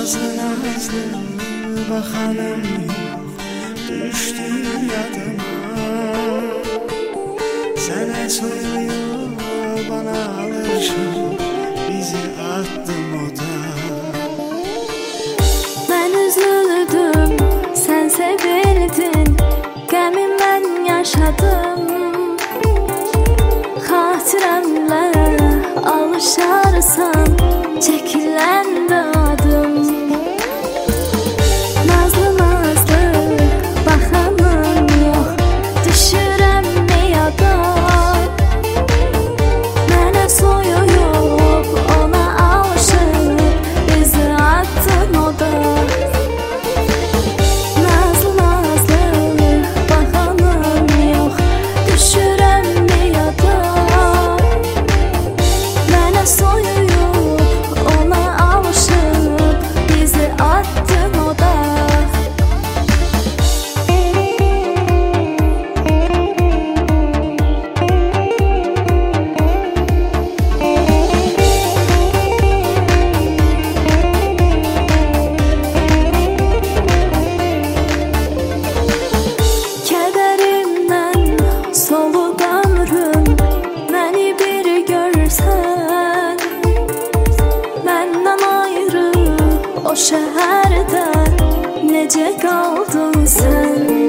Nazlı nazlı bakanım yok, düştü yadıma. Sene soyuyor bana alışıp bizi attım oda. Ben üzüldüm, sen sevildin, qəmi mən yaşadım. Xatirəmlə alışarsan, çəkiləndə adım. Nazlı nazlı baxanım yox, düşürəm yada. Mənə soyuyub, ona alışıb, bizi attın oda. Nazlı nazlı baxanım yox, düşürəm yada. Mənə soyuyub, ona alışıb, bizi attın oda. Kədərimdən solub ömrüm, məni bir görsən. Məndən ayrı o şəhərdə necə qaldın sən?